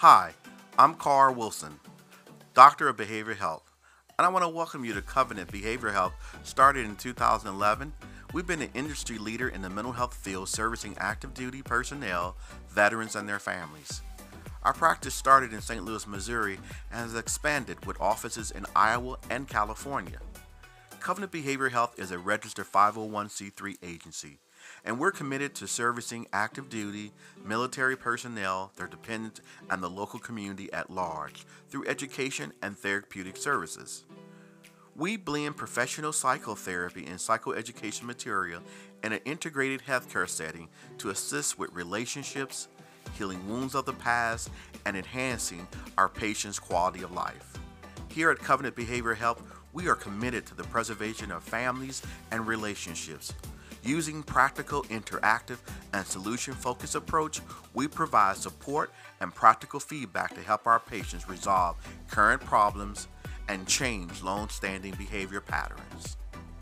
Hi, I'm Carl Wilson, Doctor of Behavioral Health, and I want to welcome you to Covenant Behavioral Health. Started in 2011, we've been an industry leader in the mental health field servicing active duty personnel, veterans, and their families. Our practice started in St. Louis, Missouri, and has expanded with offices in Iowa and California. Covenant Behavioral Health is a registered 501c3 agency, and we're committed to servicing active duty, military personnel, their dependents, and the local community at large through education and therapeutic services. We blend professional psychotherapy and psychoeducation material in an integrated healthcare setting to assist with relationships, healing wounds of the past, and enhancing our patients' quality of life. Here at Covenant Behavioral Health, we are committed to the preservation of families and relationships. Using practical, interactive, and solution-focused approach, we provide support and practical feedback to help our patients resolve current problems and change long-standing behavior patterns.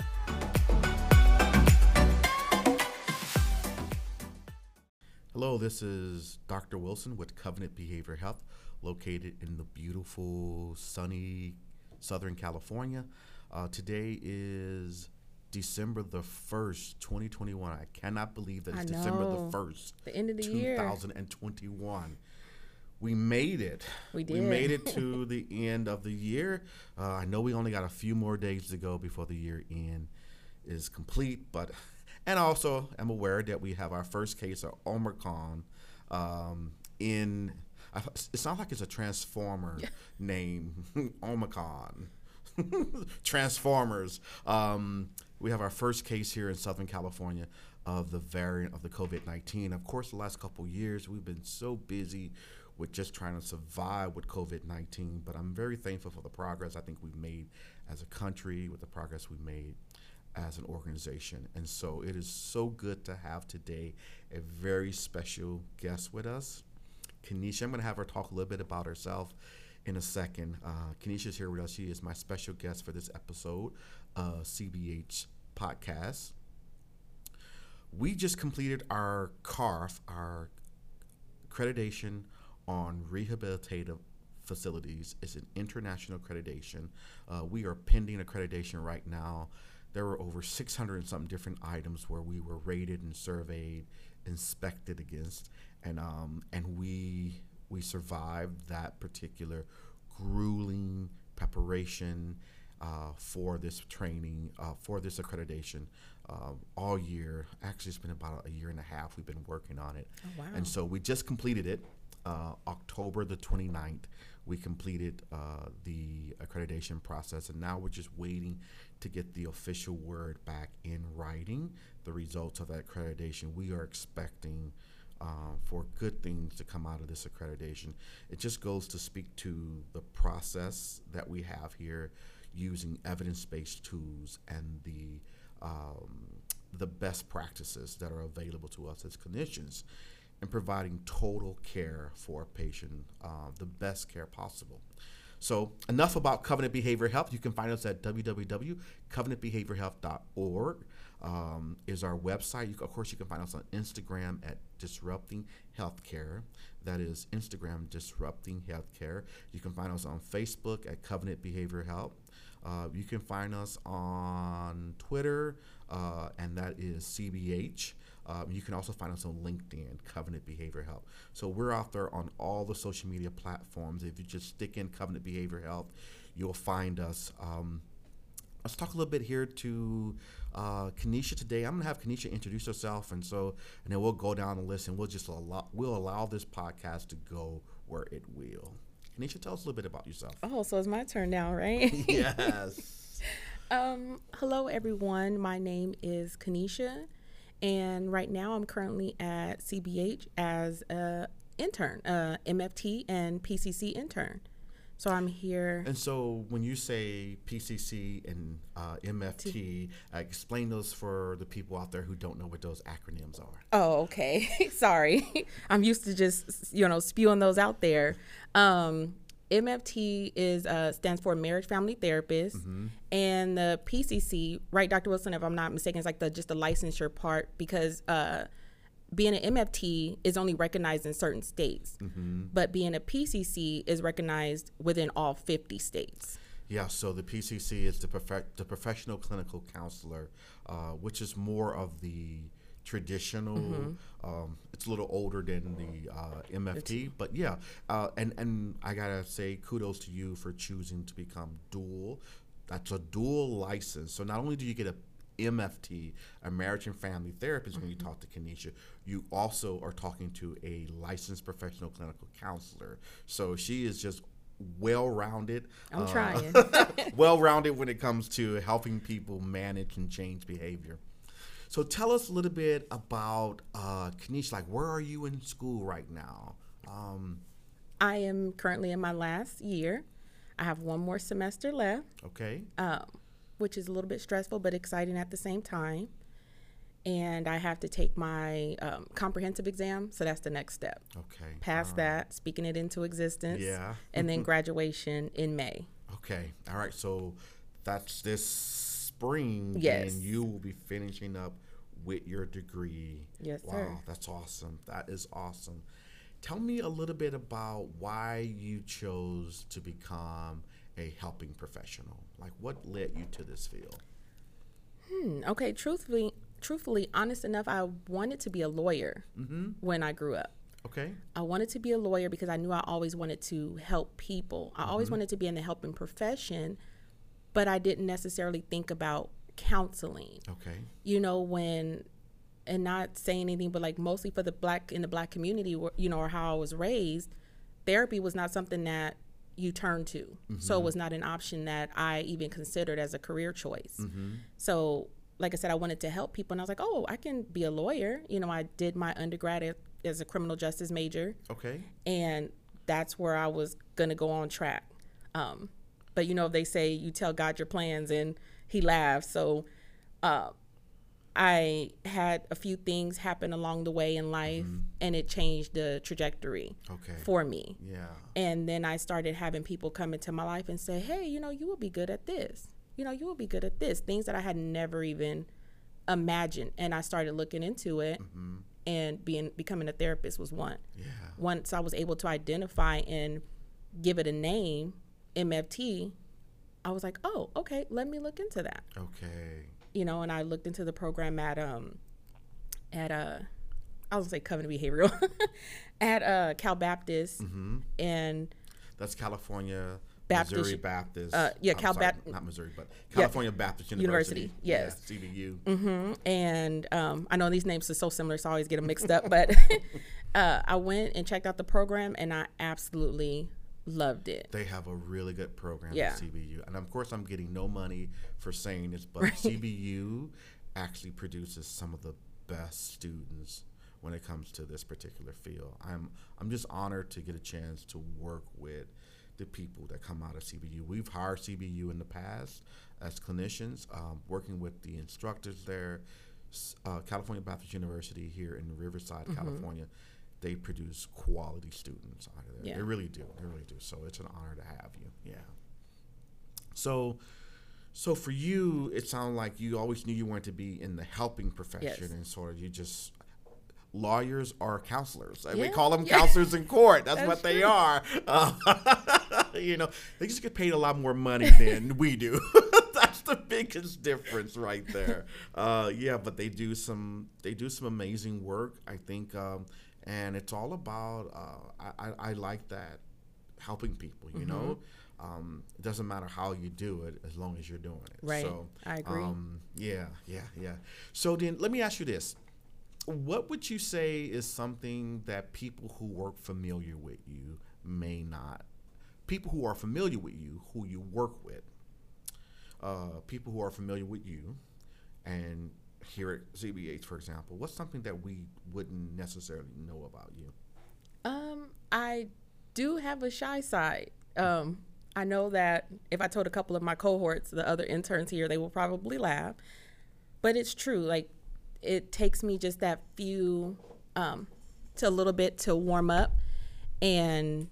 Hello, this is Dr. Wilson with Covenant Behavioral Health, located in the beautiful, sunny Southern California. Today is December the 1st, 2021. I cannot believe that it's December the 1st, the end of the year, 2021. We made it. We did. We made it to the end of the year. I know we only got a few more days to go before the year end is complete, but and also I'm aware that we have our first case of Omicron in. It sounds like it's a Transformer name, Omicron. Transformers. We have our first case here in Southern California of the variant of the COVID-19. Of course, the last couple years, we've been so busy with just trying to survive with COVID-19, but I'm very thankful for the progress I think we've made as a country, with the progress we made as an organization. And so it is so good to have today a very special guest with us. Kenesha, I'm going to have her talk a little bit about herself in a second. Kenesha is here with us. She is my special guest for this episode of CBH podcast. We just completed our CARF, our accreditation on rehabilitative facilities. It's an international accreditation. We are pending accreditation right now. There were over 600 and something different items where we were rated and surveyed, inspected against, and we survived that particular grueling preparation for this training, for this accreditation all year. Actually, it's been about a year and a half we've been working on it. Oh, wow. And so we just completed it October the 29th. We completed the accreditation process, and now we're just waiting to get the official word back in writing, the results of that accreditation. We are expecting for good things to come out of this accreditation. It just goes to speak to the process that we have here using evidence-based tools and the best practices that are available to us as clinicians in providing total care for a patient, the best care possible. So enough about Covenant Behavioral Health. You can find us at www.covenantbehavioralhealth.org is our website. Of course, you can find us on Instagram at Disrupting Healthcare. That is Instagram Disrupting Healthcare. You can find us on Facebook at Covenant Behavioral Health. You can find us on Twitter, and that is CBH. You can also find us on LinkedIn, Covenant Behavioral Health. So we're out there on all the social media platforms. If you just stick in Covenant Behavioral Health, you'll find us. Let's talk a little bit here to Kenesha today. I'm going to have Kenesha introduce herself, and then we'll go down the list, and we'll allow this podcast to go where it will. Kenesha, tell us a little bit about yourself. Oh, so it's my turn now, right? Yes. Hello, everyone. My name is Kenesha, and right now I'm currently at CBH as an intern, MFT and PCC intern. So I'm here. And so when you say PCC and MFT, explain those for the people out there who don't know what those acronyms are. Oh, okay. Sorry. I'm used to just, spewing those out there. MFT stands for Marriage Family Therapist, and the PCC, right, Dr. Wilson, if I'm not mistaken, is like just the licensure part, because being an MFT is only recognized in certain states, but being a PCC is recognized within all 50 states. Yeah, so the PCC is the professional clinical counselor, which is more of the traditional. It's a little older than the MFT, but yeah. And I gotta say kudos to you for choosing to become dual. That's a dual license. So not only do you get a MFT, a marriage and family therapist, when you talk to Kenesha, you also are talking to a licensed professional clinical counselor. So she is just well-rounded. I'm trying. Well-rounded when it comes to helping people manage and change behavior. So tell us a little bit about Kenesha. Like, where are you in school right now? I am currently in my last year. I have one more semester left. Okay. Which is a little bit stressful but exciting at the same time. And I have to take my comprehensive exam, so that's the next step. Okay. Pass that, speaking it into existence. Yeah. And then graduation in May. Okay. All right. So that's this spring. Yes. And you will be finishing up with your degree. Yes, wow, sir. Wow, that's awesome. That is awesome. Tell me a little bit about why you chose to become a helping professional. Like, what led you to this field? Okay, truthfully, honest enough, I wanted to be a lawyer when I grew up. Okay. I wanted to be a lawyer because I knew I always wanted to help people. I always wanted to be in the helping profession, but I didn't necessarily think about counseling. Okay. You know, and not saying anything, but like mostly for the black community, you know, or how I was raised, therapy was not something that you turn to. So it was not an option that I even considered as a career choice. So like I said, I wanted to help people, and I was like, oh, I can be a lawyer. You know, I did my undergrad as a criminal justice major. Okay. And that's where I was going to go on track. But, you know, they say you tell God your plans and he laughs. So I had a few things happen along the way in life, and it changed the trajectory for me. Yeah. And then I started having people come into my life and say, hey, you know, you will be good at this. You know, you will be good at this. Things that I had never even imagined. And I started looking into it, and becoming a therapist was one. Yeah. Once I was able to identify and give it a name, MFT, I was like, oh, okay, let me look into that. Okay. You know, and I looked into the program at I was gonna say Covenant Behavioral at Cal Baptist, and that's California Baptist, Missouri Baptist. Cal Baptist, not Missouri, but California Baptist University. Yes, yeah, CBU. And I know these names are so similar, so I always get them mixed up. But I went and checked out the program, and I absolutely loved it. They have a really good program at CBU. And of course, I'm getting no money for saying this, but CBU actually produces some of the best students when it comes to this particular field. I'm just honored to get a chance to work with the people that come out of CBU. We've hired CBU in the past as clinicians, working with the instructors there. California Baptist University here in Riverside, California, they produce quality students out of there. Yeah. They really do. They really do. So it's an honor to have you. Yeah. So for you, it sounded like you always knew you wanted to be in the helping profession, and sort of you just lawyers are counselors. We call them counselors in court. That's what they are. You know, they just get paid a lot more money than we do. That's the biggest difference right there. But they do some amazing work, I think. And it's all about, I like that, helping people, you know. It doesn't matter how you do it as long as you're doing it. Right. So, I agree. Yeah. So then let me ask you this. What would you say is something that people who work familiar with you may not, people who are familiar with you, who you work with, people who are familiar with you and here at CBH, for example, what's something that we wouldn't necessarily know about you? I do have a shy side. I know that if I told a couple of my cohorts, the other interns here, they will probably laugh. But it's true. Like, it takes me just that few, to a little bit to warm up. And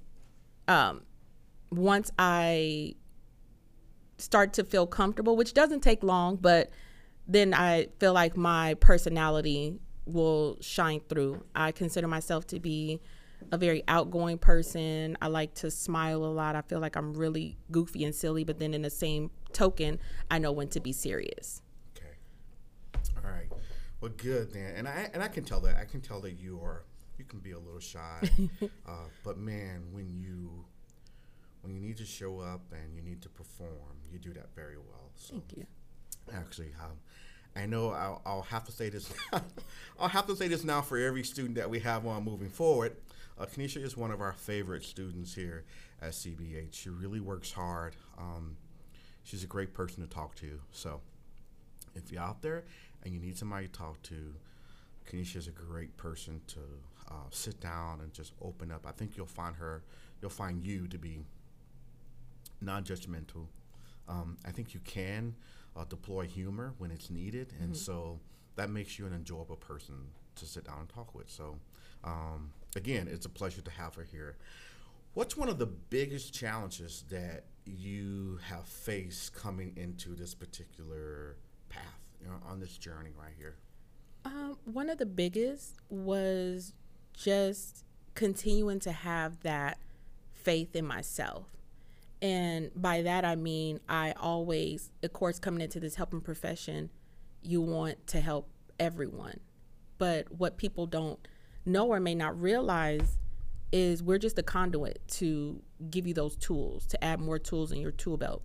once I start to feel comfortable, which doesn't take long, but then I feel like my personality will shine through. I consider myself to be a very outgoing person. I like to smile a lot. I feel like I'm really goofy and silly, but then in the same token, I know when to be serious. Okay. All right. Well, good then. And I can tell that. I can tell that you can be a little shy. But man, when you need to show up and you need to perform, you do that very well. So Thank you. actually, I know I'll have to say this. I'll have to say this now for every student that we have on moving forward. Kenesha is one of our favorite students here at CBH. She really works hard. She's a great person to talk to. So if you're out there and you need somebody to talk to, Kenesha is a great person to sit down and just open up. I think you'll find you to be non-judgmental. I think you can deploy humor when it's needed, and so that makes you an enjoyable person to sit down and talk with. So again, it's a pleasure to have her here. What's one of the biggest challenges that you have faced coming into this particular path, on this journey right here? One of the biggest was just continuing to have that faith in myself. And by that, I mean, I always, of course, coming into this helping profession, you want to help everyone. But what people don't know or may not realize is we're just a conduit to give you those tools, to add more tools in your tool belt,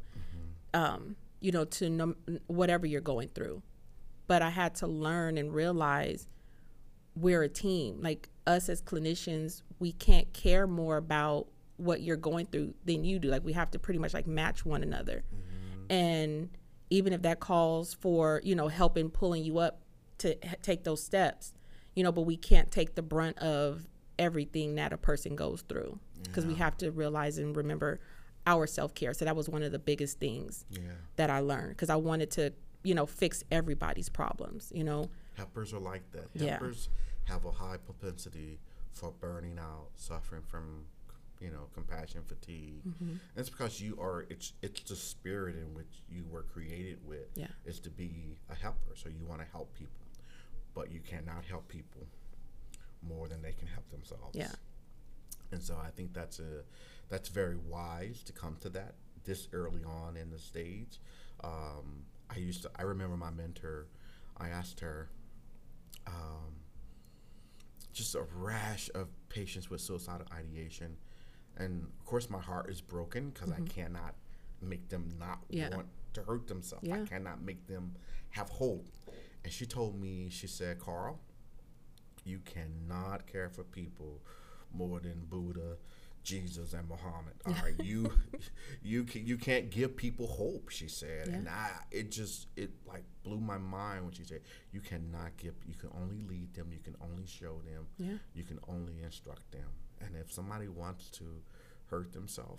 to whatever you're going through. But I had to learn and realize we're a team. Like us as clinicians, we can't care more about what you're going through than you do. Like we have to pretty much like match one another. And even if that calls for, helping pulling you up to take those steps, but we can't take the brunt of everything that a person goes through, because we have to realize and remember our self-care. So that was one of the biggest things that I learned, because I wanted to, fix everybody's problems, Helpers are like that. Yeah. Helpers have a high propensity for burning out, suffering from, compassion fatigue. And it's because it's the spirit in which you were created with, is to be a helper. So you want to help people, but you cannot help people more than they can help themselves. Yeah. And so I think that's very wise to come to that this early on in the stage. I remember my mentor, I asked her, just a rash of patients with suicidal ideation. And of course my heart is broken because I cannot make them not want to hurt themselves. I cannot make them have hope. And she told me, she said, Carl, you cannot care for people more than Buddha, Jesus, and Muhammad. All right, you can't give people hope, she said. And it like blew my mind when she said, you can only lead them, you can only show them, you can only instruct them. And if somebody wants to hurt themselves,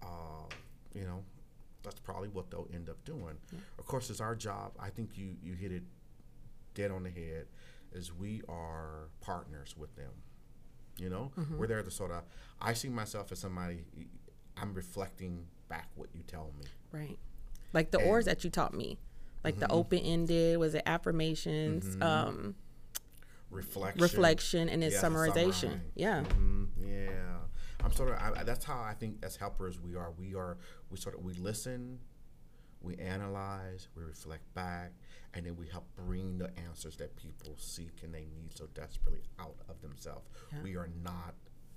that's probably what they'll end up doing. Of course, it's our job. I think you hit it dead on the head, is we are partners with them. We're there to sort of, I see myself as somebody, I'm reflecting back what you tell me. Right. Like the oars that you taught me, like the open-ended, was it affirmations, reflection, and then summarization. Yeah. Yeah. That's how I think as helpers we listen, we analyze, we reflect back, and then we help bring the answers that people seek and they need so desperately out of themselves. We are not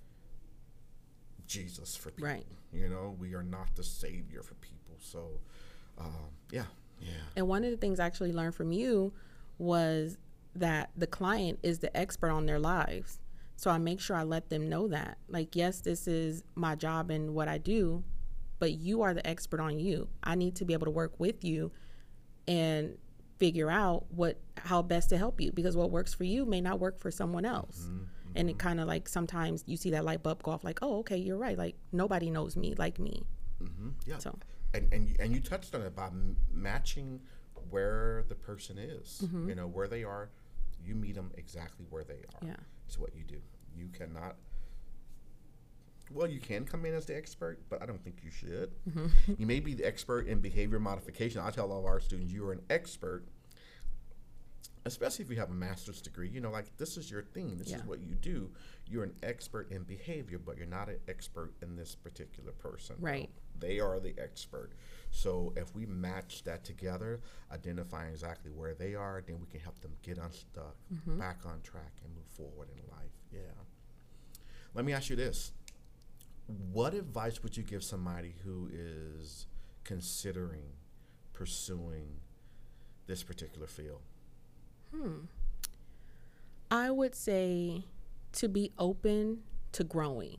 Jesus for people. Right. We are not the savior for people. So, yeah. And one of the things I actually learned from you was that the client is the expert on their lives. So I make sure I let them know that. Like, yes, this is my job and what I do, but you are the expert on you. I need to be able to work with you and figure out how best to help you, because what works for you may not work for someone else. And it kind of like sometimes you see that light bulb go off, like, oh, okay, you're right. Like nobody knows me like me. Yeah. So. And you touched on it by matching where the person is. Where they are, you meet them exactly where they are. Yeah. It's what you do. You cannot. Well, you can come in as the expert, but I don't think you should. You may be the expert in behavior modification. I tell all of our students, you are an expert especially if you have a master's degree, like this is your thing. This is what you do. You're an expert in behavior, but you're not an expert in this particular person. Right. No, they are the expert. So if we match that together, identifying exactly where they are, then we can help them get unstuck, back on track, and move forward in life. Yeah. Let me ask you this. What advice would you give somebody who is considering pursuing this particular field? I would say to be open to growing,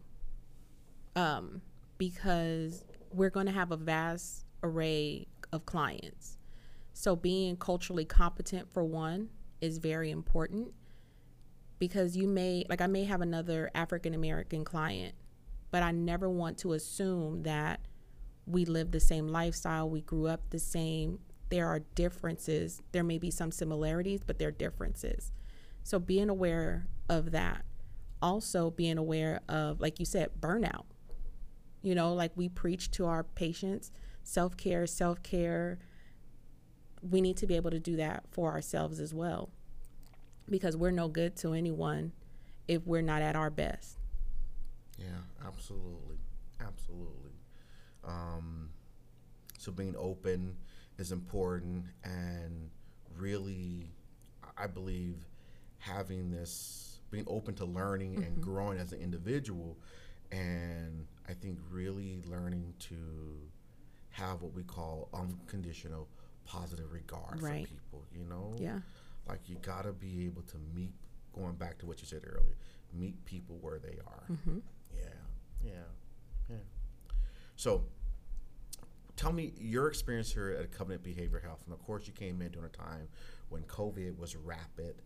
because we're going to have a vast array of clients. So being culturally competent, for one, is very important, because I may have another African American client, but I never want to assume that we live the same lifestyle, we grew up the same. There are differences. There may be some similarities, but there are differences. So being aware of that. Also being aware of, like you said, burnout. Like we preach to our patients, self-care. We need to be able to do that for ourselves as well, because we're no good to anyone if we're not at our best. Yeah, absolutely. So being open is important, and really, I believe being open to learning and growing as an individual, and I think really learning to have what we call unconditional positive regard for people, Yeah. Like you gotta be able to going back to what you said earlier, meet people where they are. Yeah. So tell me your experience here at Covenant Behavioral Health. And of course you came in during a time when COVID was rampant,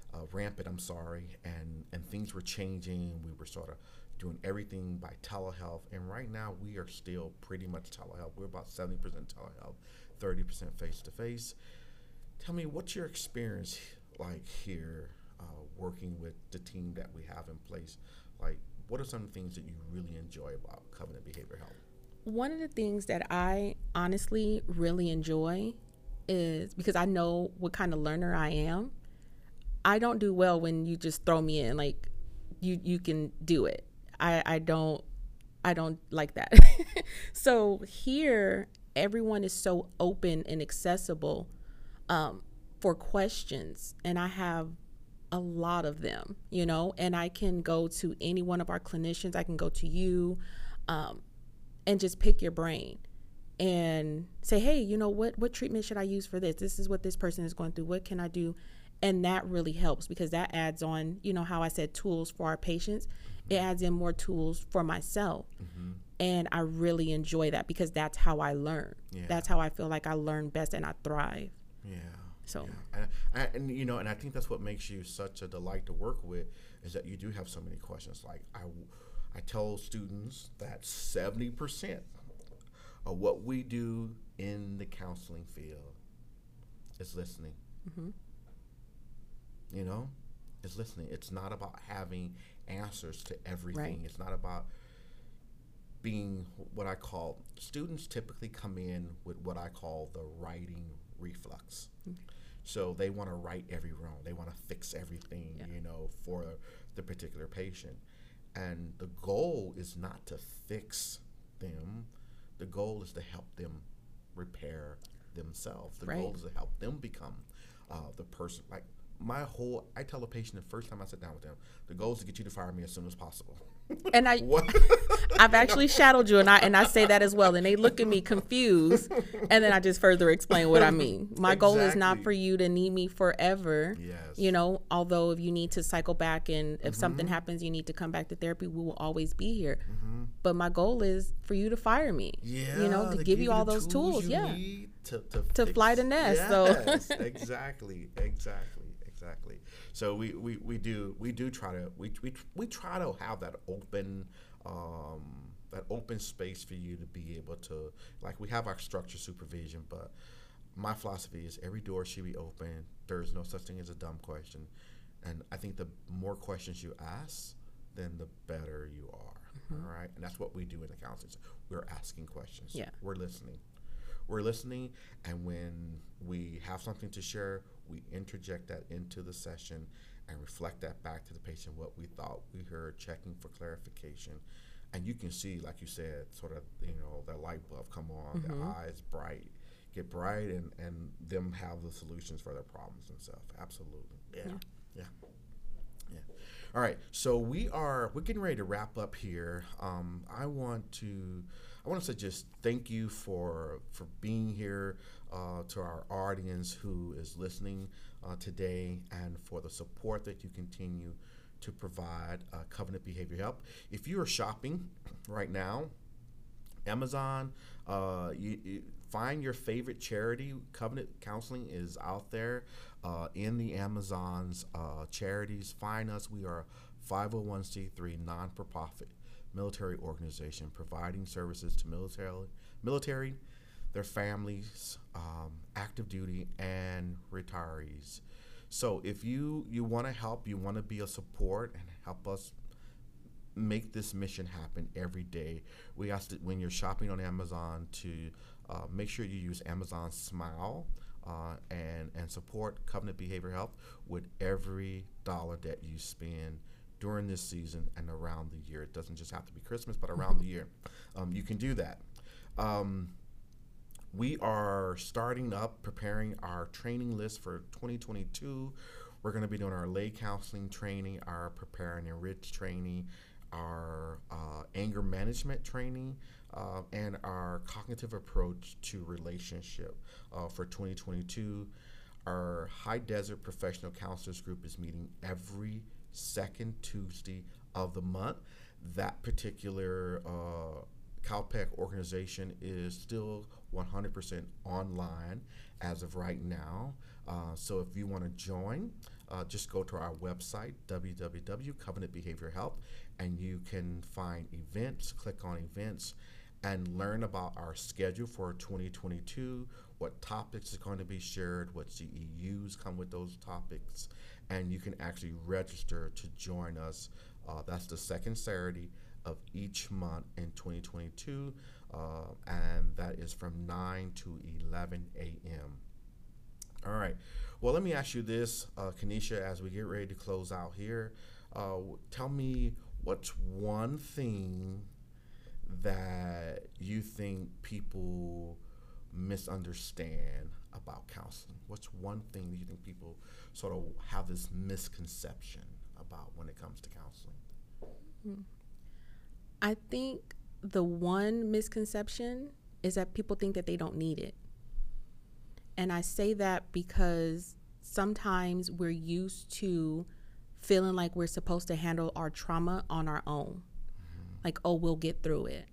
and things were changing. We were sort of doing everything by telehealth, and right now we are still pretty much telehealth. We're about 70% telehealth, 30% face-to-face. Tell me, what's your experience like here, working with the team that we have in place? Like, what are some things that you really enjoy about Covenant Behavioral Health? One of the things that I honestly really enjoy is, because I know what kind of learner I am, I don't do well when you just throw me in, like you can do it. I don't like that. So here, everyone is so open and accessible for questions, and I have a lot of them, and I can go to any one of our clinicians. I can go to you and just pick your brain and say, hey, what treatment should I use for this? This is what this person is going through. What can I do? And that really helps, because that adds on, how I said tools for our patients. It adds in more tools for myself. And I really enjoy that, because that's how I learn. That's how I feel like I learn best and I thrive. So, and I think that's what makes you such a delight to work with, is that you do have so many questions. Like I tell students that 70% of what we do in the counseling field is listening. Is listening. It's not about having answers to everything. Right. It's not about being what I call, students typically come in with what I call the writing reflux. So they want to right every wrong. They want to fix everything, for the particular patient. And the goal is not to fix them. The goal is to help them repair themselves. The goal is to help them become the person. Like I tell a patient the first time I sit down with them, the goal is to get you to fire me as soon as possible. And I've actually shadowed you, and I say that as well. And they look at me confused, and then I just further explain what I mean. My goal is not for you to need me forever. Yes. Although if you need to cycle back, and if something happens, you need to come back to therapy, we will always be here. But my goal is for you to fire me. Yeah. To give you all those tools. Yeah. To fly the nest. Yes, so. Exactly. So we do try to have that open space for you to be able to, like, we have our structured supervision, but my philosophy is every door should be open. There's no such thing as a dumb question, and I think the more questions you ask, then the better you are. All right, and that's what we do in the counseling. We're asking questions. Yeah. We're listening. we're listening, and when we have something to share, we interject that into the session and reflect that back to the patient, what we thought we heard, checking for clarification. And you can see, like you said, sort of, that light bulb come on, their eyes get bright, and them have the solutions for their problems and stuff. Absolutely. Yeah. All right, so we're getting ready to wrap up here. I want to say just thank you for being here, to our audience who is listening today, and for the support that you continue to provide Covenant Behavior Health. If you are shopping right now, Amazon, you find your favorite charity. Covenant Counseling is out there in the Amazon's charities. Find us. We are a 501c3 non-for-profit military organization providing services to military, their families, active duty, and retirees. So if you want to help, you want to be a support and help us make this mission happen every day, we ask that when you're shopping on Amazon to make sure you use Amazon Smile and support Covenant Behavior Health with every dollar that you spend during this season and around the year. It doesn't just have to be Christmas, but around the year. You can do that. We are starting up preparing our training list for 2022. We're going to be doing our lay counseling training, our prepare and enrich training, our anger management training, and our cognitive approach to relationship for 2022. Our High Desert Professional Counselors Group is meeting every second Tuesday of the month. That particular CalPEC organization is still 100% online as of right now. So if you want to join, just go to our website, www.Covenant Behavior Health, and you can find events, click on events, and learn about our schedule for 2022, what topics are going to be shared, what CEUs come with those topics, and you can actually register to join us. That's the second Saturday of each month in 2022, and that is from 9 to 11 a.m. All right. Well, let me ask you this, Kenesha, as we get ready to close out here. Tell me, what's one thing that you think people misunderstand about counseling? What's one thing that you think people sort of have this misconception about when it comes to counseling? I think the one misconception is that people think that they don't need it. And I say that because sometimes we're used to feeling like we're supposed to handle our trauma on our own. Like, oh, we'll get through it.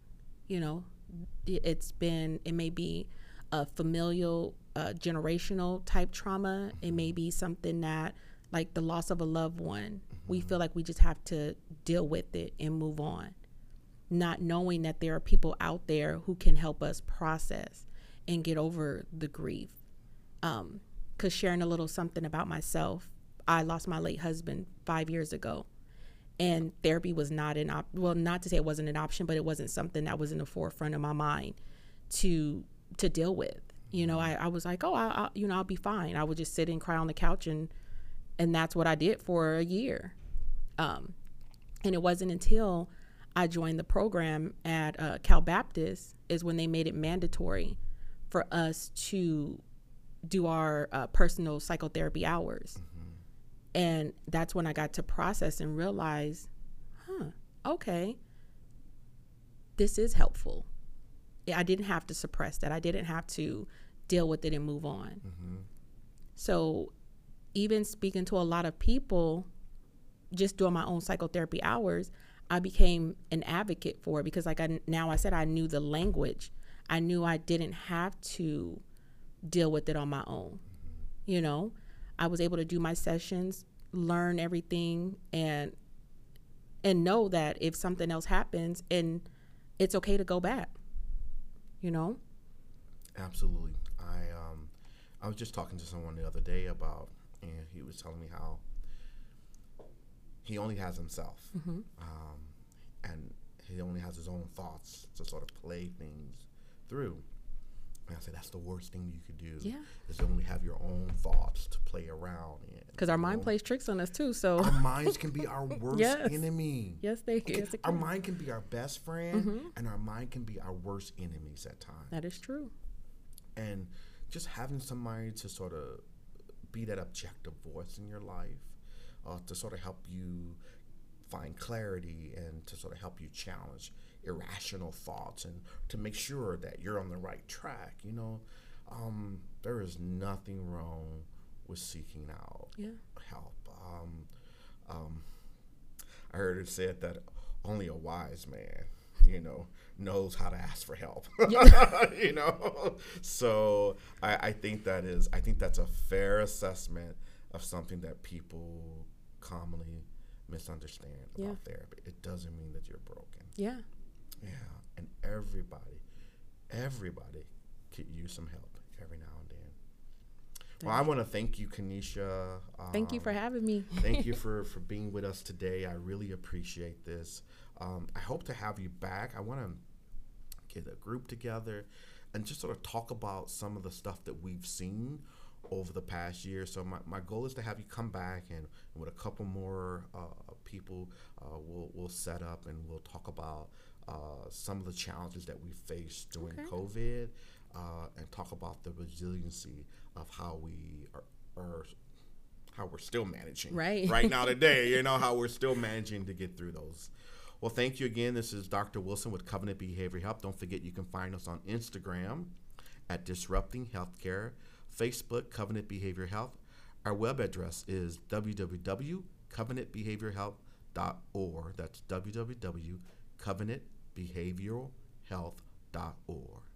It may be a familial, generational type trauma. It may be something that, like the loss of a loved one, we feel like we just have to deal with it and move on, not knowing that there are people out there who can help us process and get over the grief. Because sharing a little something about myself, I lost my late husband 5 years ago, and therapy was not not to say it wasn't an option, but it wasn't something that was in the forefront of my mind to deal with. I was like, oh, I'll be fine. I would just sit and cry on the couch, and that's what I did for a year. And it wasn't until I joined the program at Cal Baptist is when they made it mandatory for us to do our personal psychotherapy hours. And that's when I got to process and realize, okay, this is helpful. I didn't have to suppress that. I didn't have to deal with it and move on. So even speaking to a lot of people, just doing my own psychotherapy hours, I became an advocate for it because I knew the language. I knew I didn't have to deal with it on my own. I was able to do my sessions, learn everything, and know that if something else happens, and it's okay to go back. Absolutely. I was just talking to someone the other day about, and he was telling me how he only has himself, and he only has his own thoughts to sort of play things through. And I say that's the worst thing you could do. Yeah. Is to only have your own thoughts to play around in. Because our mind plays tricks on us too. So our minds can be our worst Yes. enemy. yes, they yes, it Our can. mind can be our best friend, and our mind can be our worst enemies at times. That is true. And just having somebody to sort of be that objective voice in your life, to sort of help you find clarity and to sort of help you challenge irrational thoughts and to make sure that you're on the right track. There is nothing wrong with seeking out help. I heard it said that only a wise man, knows how to ask for help. So I think that's a fair assessment of something that people commonly misunderstand about therapy. It doesn't mean that you're broken. Yeah. Yeah, and everybody could use some help every now and then. Well, I want to thank you, Kanisha. Thank you for having me. Thank you for being with us today. I really appreciate this. I hope to have you back. I want to get a group together and just sort of talk about some of the stuff that we've seen over the past year. So my goal is to have you come back and with a couple more people, we'll set up and we'll talk about some of the challenges that we faced during COVID, and talk about the resiliency of how we are how we're still managing right now today, how we're still managing to get through those. Well, thank you again. This is Dr. Wilson with Covenant Behavioral Health. Don't forget you can find us on Instagram at Disrupting Healthcare, Facebook, Covenant Behavioral Health. Our web address is www.covenantbehavioralhealth.org. That's www.covenantbehavioralhealth.org.